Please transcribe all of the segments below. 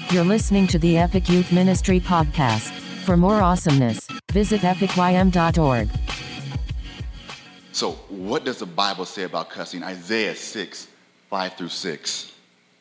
You're listening to the Epic Youth Ministry Podcast. For more awesomeness, visit epicym.org. So, what does the Bible say about cussing? Isaiah 6, 5 through 6.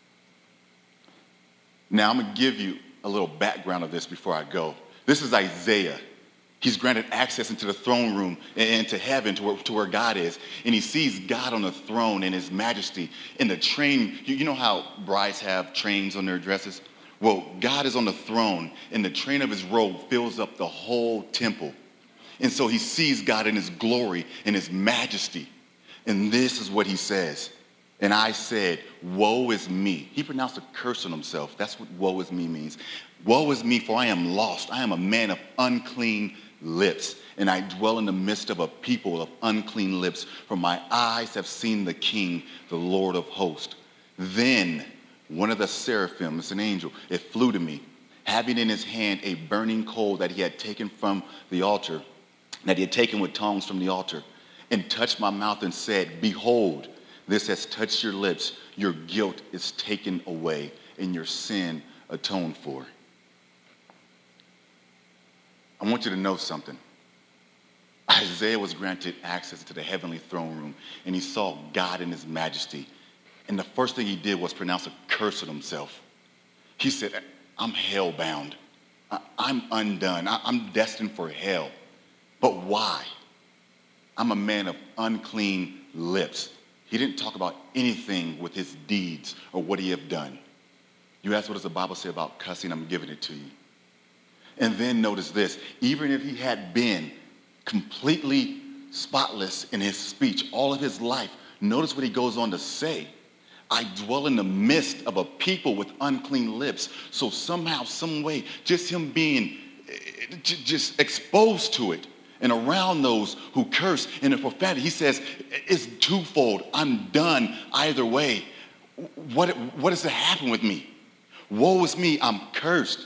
Now, I'm going to give you a little background of this before I go. This is Isaiah. He's granted access into the throne room and to heaven, to where God is. And he sees God on the throne in his majesty. In the train, you know how brides have trains on their dresses? Well, God is on the throne, and the train of his robe fills up the whole temple. And so he sees God in his glory, in his majesty. And this is what he says. And I said, woe is me. He pronounced a curse on himself. That's what woe is me means. Woe is me, for I am lost. I am a man of unclean lips, and I dwell in the midst of a people of unclean lips, for my eyes have seen the King, the Lord of hosts. Then one of the seraphim, it's an angel, it flew to me, having in his hand a burning coal that he had taken from the altar, that he had taken with tongs from the altar, and touched my mouth and said, behold, this has touched your lips. Your guilt is taken away, and your sin atoned for. I want you to know something. Isaiah was granted access to the heavenly throne room, and he saw God in his majesty. And the first thing he did was pronounce a curse on himself. He said, I'm hell-bound. I'm undone. I'm destined for hell. But why? I'm a man of unclean lips. He didn't talk about anything with his deeds or what he had done. You ask, what does the Bible say about cussing? I'm giving it to you. And then notice this, even if he had been completely spotless in his speech all of his life, notice what he goes on to say. I dwell in the midst of a people with unclean lips. So somehow, some way, just him being just exposed to it and around those who curse in the profanity, he says, it's twofold. I'm done either way. What is to happen with me? Woe is me, I'm cursed.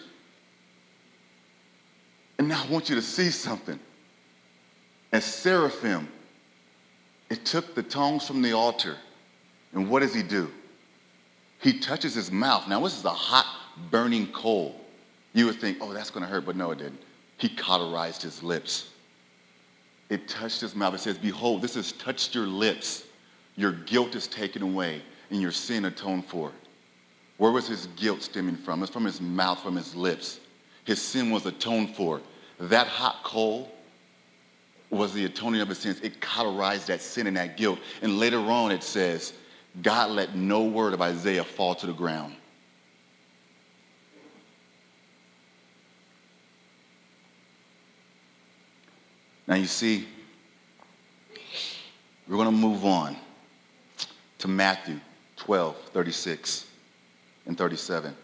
And now I want you to see something. As seraphim, it took the tongs from the altar, and what does he do? He touches his mouth. Now this is a hot, burning coal. You would think, oh, that's going to hurt, but no, it didn't. He cauterized his lips. It touched his mouth. It says, behold, this has touched your lips. Your guilt is taken away, and your sin atoned for. Where was his guilt stemming from? It's from his mouth, from his lips. His sin was atoned for. That hot coal was the atoning of his sins. It cauterized that sin and that guilt. And later on it says, God let no word of Isaiah fall to the ground. Now you see, we're going to move on to Matthew 12, 36 and 37.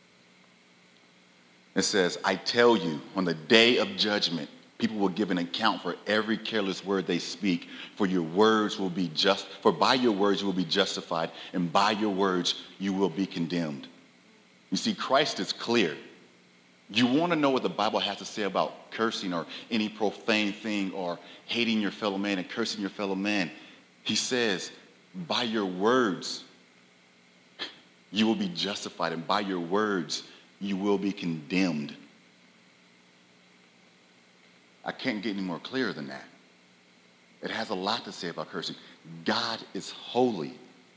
It says, I tell you, on the day of judgment, people will give an account for every careless word they speak, for by your words you will be justified, and by your words you will be condemned. You see, Christ is clear. You want to know what the Bible has to say about cursing or any profane thing or hating your fellow man and cursing your fellow man. He says, by your words you will be justified, and by your words you will be condemned. I can't get any more clear than that. It has a lot to say about cursing. God is holy.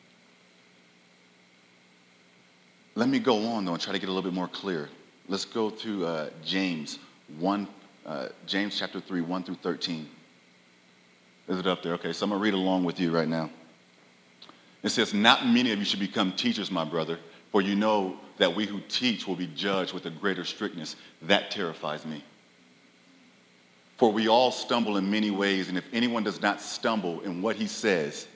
Let me go on, though, and try to get a little bit more clear. Let's go to James chapter 3, 1 through 13. Is it up there? Okay, so I'm going to read along with you right now. It says, not many of you should become teachers, my brother, for you know that we who teach will be judged with a greater strictness. That terrifies me. For we all stumble in many ways, and if anyone does not stumble in what he says,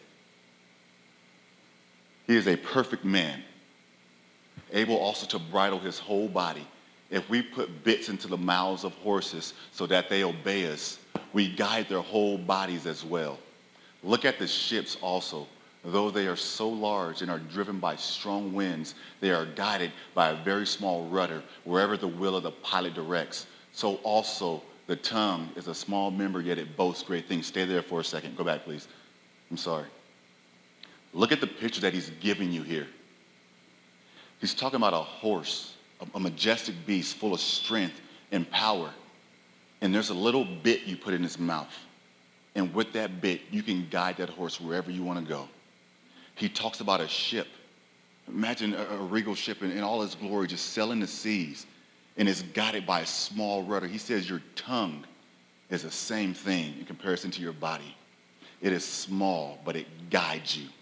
he is a perfect man, able also to bridle his whole body. If we put bits into the mouths of horses so that they obey us, we guide their whole bodies as well. Look at the ships also. Though they are so large and are driven by strong winds, they are guided by a very small rudder wherever the will of the pilot directs. So also the tongue is a small member, yet it boasts great things. Stay there for a second. Go back, please. I'm sorry. Look at the picture that he's giving you here. He's talking about a horse a majestic beast full of strength and power. And there's a little bit you put in his mouth. And with that bit, you can guide that horse wherever you want to go. He talks about a ship. Imagine a regal ship in all its glory just sailing the seas, and it's guided by a small rudder. He says your tongue is the same thing in comparison to your body. It is small, but it guides you.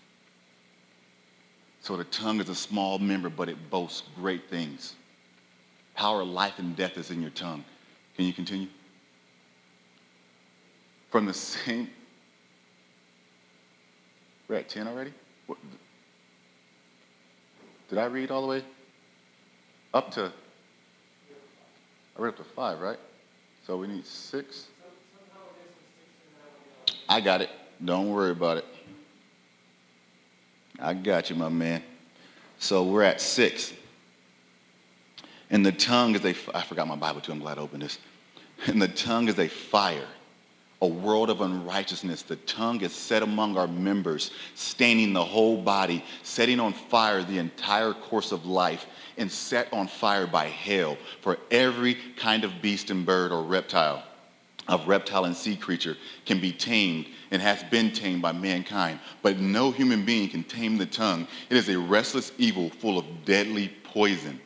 So the tongue is a small member, but it boasts great things. Power of life and death is in your tongue. Can you continue? From the same, we're at 10 already? What, did I read all the way up to, I read up to 5, right? So we need 6. I got it. Don't worry about it. I got you, my man. So we're at 6. And the tongue is I forgot my Bible too, I'm glad I opened this. And the tongue is a fire, a world of unrighteousness. The tongue is set among our members, staining the whole body, setting on fire the entire course of life, and set on fire by hell for every kind of beast and bird or reptile, of reptile and sea creature can be tamed and has been tamed by mankind. But no human being can tame the tongue. It is a restless evil full of deadly poison.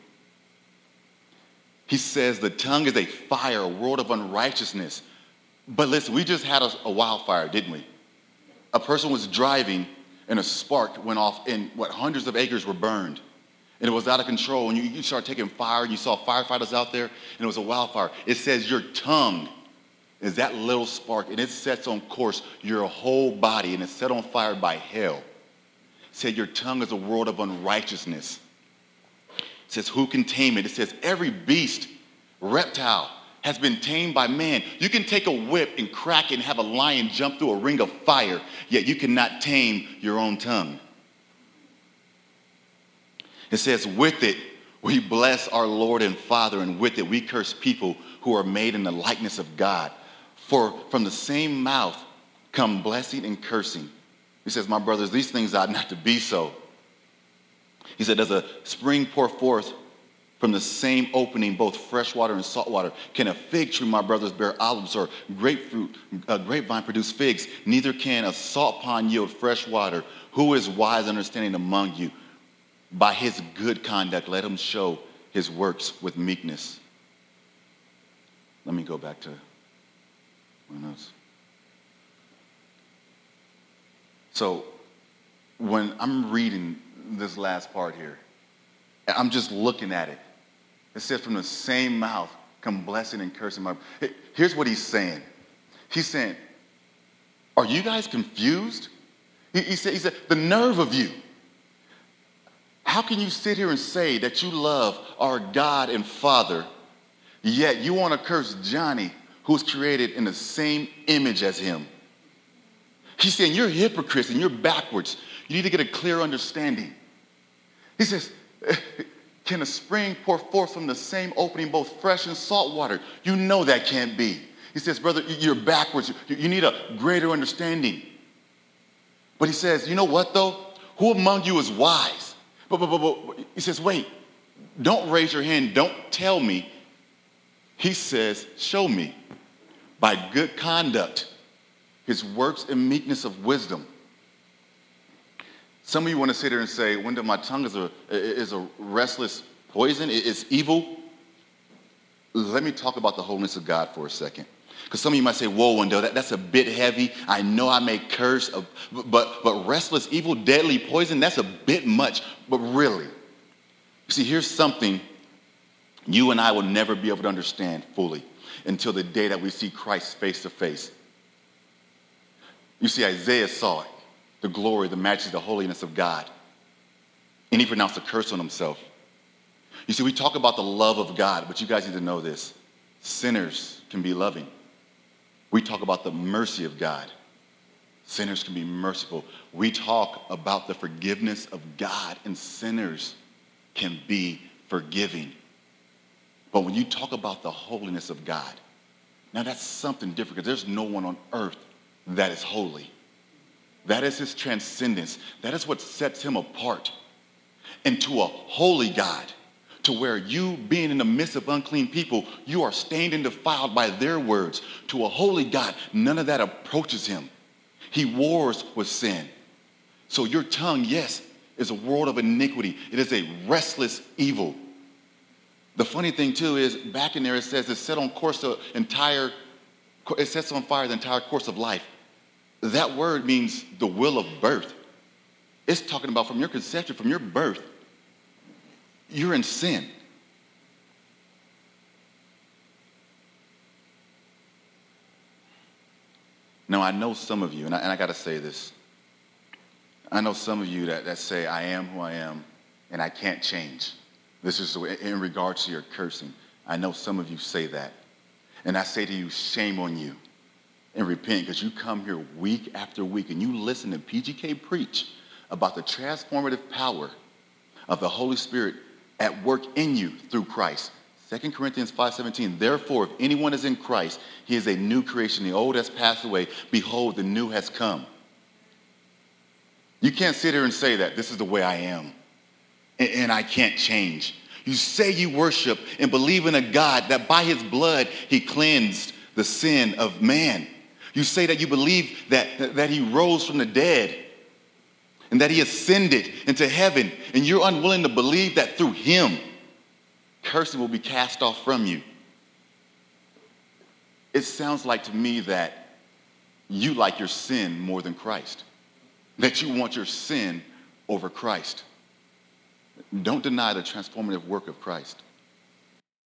He says the tongue is a fire, a world of unrighteousness. But listen, we just had a wildfire, didn't we? A person was driving and a spark went off and hundreds of acres were burned. And it was out of control. And you started taking fire and you saw firefighters out there and it was a wildfire. It says your tongue is that little spark and it sets on course your whole body and it's set on fire by hell. It said your tongue is a world of unrighteousness. It says who can tame it? It says every beast, reptile, has been tamed by man. You can take a whip and crack it and have a lion jump through a ring of fire, yet you cannot tame your own tongue. It says, with it, we bless our Lord and Father, and with it, we curse people who are made in the likeness of God. For from the same mouth come blessing and cursing. He says, my brothers, these things ought not to be so. He said, does a spring pour forth from the same opening, both fresh water and salt water? Can a fig tree, my brothers, bear olives, or grapevine produce figs? Neither can a salt pond yield fresh water. Who is wise and understanding among you? By his good conduct, let him show his works with meekness. Let me go back to my notes. So when I'm reading this last part here, I'm just looking at it. It says from the same mouth come blessing and cursing. Here's what he's saying. He's saying, are you guys confused? He said, the nerve of you. How can you sit here and say that you love our God and Father, yet you want to curse Johnny, who's created in the same image as him? He's saying you're hypocrites and you're backwards. You need to get a clear understanding. He says, can a spring pour forth from the same opening both fresh and salt water? You know that can't be. He says, brother, you're backwards. You need a greater understanding. But he says, you know what though? Who among you is wise? But he says, wait, don't raise your hand. Don't tell me. He says, show me by good conduct his works and meekness of wisdom. Some of you want to sit here and say, Wendell, my tongue is a restless poison. It's evil. Let me talk about the holiness of God for a second. Because some of you might say, whoa, Wendell, that's a bit heavy. I know I may curse, but restless, evil, deadly poison, that's a bit much. But really, you see, here's something you and I will never be able to understand fully until the day that we see Christ face to face. You see, Isaiah saw it. The glory, the majesty, the holiness of God. And he pronounced a curse on himself. You see, we talk about the love of God, but you guys need to know this. Sinners can be loving. We talk about the mercy of God. Sinners can be merciful. We talk about the forgiveness of God, and sinners can be forgiving. But when you talk about the holiness of God, now that's something different, because there's no one on earth that is holy. That is his transcendence. That is what sets him apart. And to a holy God, to where you being in the midst of unclean people, you are stained and defiled by their words. To a holy God, none of that approaches him. He wars with sin. So your tongue, yes, is a world of iniquity. It is a restless evil. The funny thing too is back in there it says it sets on fire the entire course of life. That word means the will of birth. It's talking about from your conception, from your birth, you're in sin. Now, I know some of you, and I got to say this. I know some of you that say, I am who I am, and I can't change. This is in regards to your cursing. I know some of you say that. And I say to you, shame on you. And repent, because you come here week after week, and you listen to PGK preach about the transformative power of the Holy Spirit at work in you through Christ. 2 Corinthians 5:17, therefore, if anyone is in Christ, he is a new creation. The old has passed away. Behold, the new has come. You can't sit here and say that this is the way I am, and I can't change. You say you worship and believe in a God that by his blood, he cleansed the sin of man. You say that you believe that he rose from the dead and that he ascended into heaven, and you're unwilling to believe that through him, cursing will be cast off from you. It sounds like to me that you like your sin more than Christ, that you want your sin over Christ. Don't deny the transformative work of Christ.